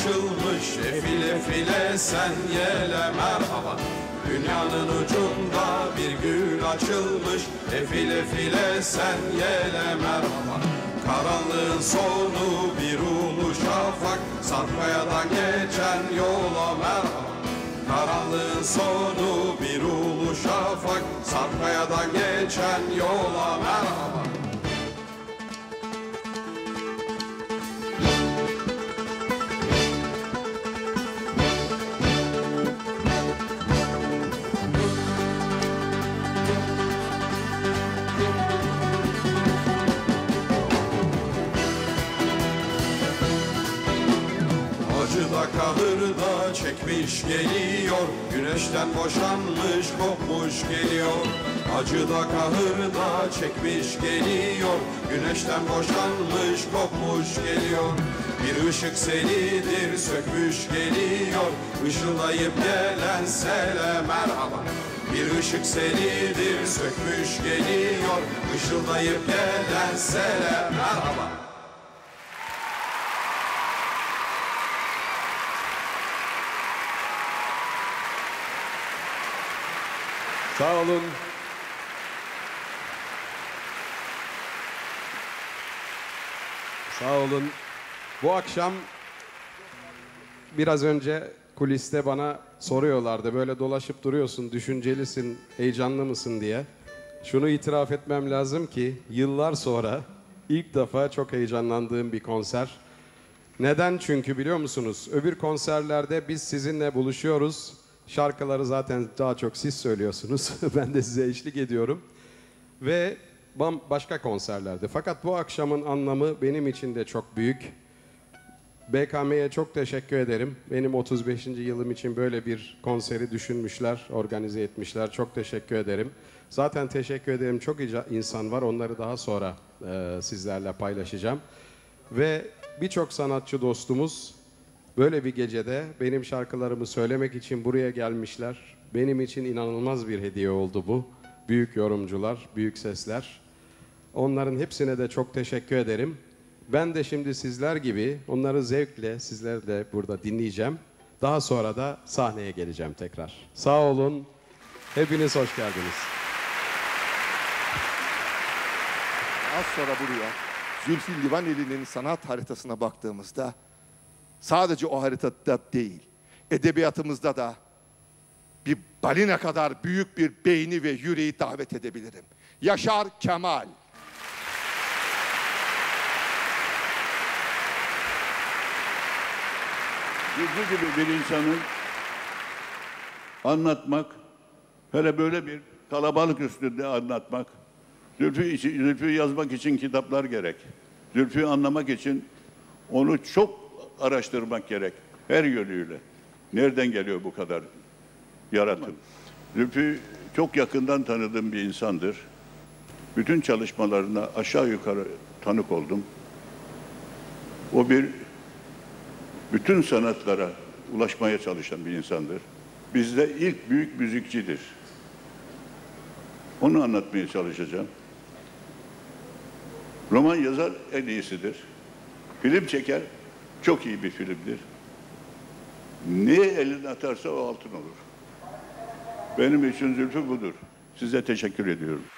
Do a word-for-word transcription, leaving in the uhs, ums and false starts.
açılmış, efile file sen yele merhaba. Dünyanın ucunda bir gül açılmış, efile file sen yele merhaba. Karanlığın sonu bir ulu şafak, Sarpkaya'dan geçen yola merhaba. Karanlığın sonu bir ulu şafak, Sarpkaya'dan geçen yola merhaba. Acıda kahırda çekmiş geliyor, güneşten boşanmış kopmuş geliyor. Acıda kahırda çekmiş geliyor, güneşten boşanmış kopmuş geliyor. Bir ışık selidir sökmüş geliyor, ışıldayıp gelen sele merhaba. Bir ışık selidir sökmüş geliyor, ışıldayıp gelen sele merhaba. Sağ olun. Sağ olun. Bu akşam biraz önce kuliste bana soruyorlardı. Böyle dolaşıp duruyorsun, düşüncelisin, heyecanlı mısın diye. Şunu itiraf etmem lazım ki yıllar sonra ilk defa çok heyecanlandığım bir konser. Neden? Çünkü biliyor musunuz? Öbür konserlerde biz sizinle buluşuyoruz. Şarkıları zaten daha çok siz söylüyorsunuz. Ben de size eşlik ediyorum. Ve başka konserlerde. Fakat bu akşamın anlamı benim için de çok büyük. B K M'ye çok teşekkür ederim. Benim otuz beşinci yılım için böyle bir konseri düşünmüşler, organize etmişler. Çok teşekkür ederim. Zaten teşekkür ederim. Çok insan var. Onları daha sonra e, sizlerle paylaşacağım. Ve birçok sanatçı dostumuz böyle bir gecede benim şarkılarımı söylemek için buraya gelmişler. Benim için inanılmaz bir hediye oldu bu. Büyük yorumcular, büyük sesler. Onların hepsine de çok teşekkür ederim. Ben de şimdi sizler gibi onları zevkle sizlerle burada dinleyeceğim. Daha sonra da sahneye geleceğim tekrar. Sağ olun. Hepiniz hoş geldiniz. Az sonra buraya Zülfü Livaneli'nin sanat haritasına baktığımızda sadece o haritada değil, edebiyatımızda da bir balina kadar büyük bir beyni ve yüreği davet edebilirim. Yaşar Kemal. Zülfü gibi bir insanı anlatmak, hele böyle bir kalabalık üstünde anlatmak, Zülfü, için, Zülfü yazmak için kitaplar gerek. Zülfü'yü anlamak için onu çok araştırmak gerek, her yönüyle. Nereden geliyor bu kadar yaratım? Zülfü çok yakından tanıdığım bir insandır. Bütün çalışmalarına aşağı yukarı tanık oldum. O bir bütün sanatlara ulaşmaya çalışan bir insandır. Bizde ilk büyük müzikçidir. Onu anlatmaya çalışacağım. Roman yazar en iyisidir. Film çeker, çok iyi bir filmdir. Neye elini atarsa o altın olur. Benim için Zülfü budur. Size teşekkür ediyorum.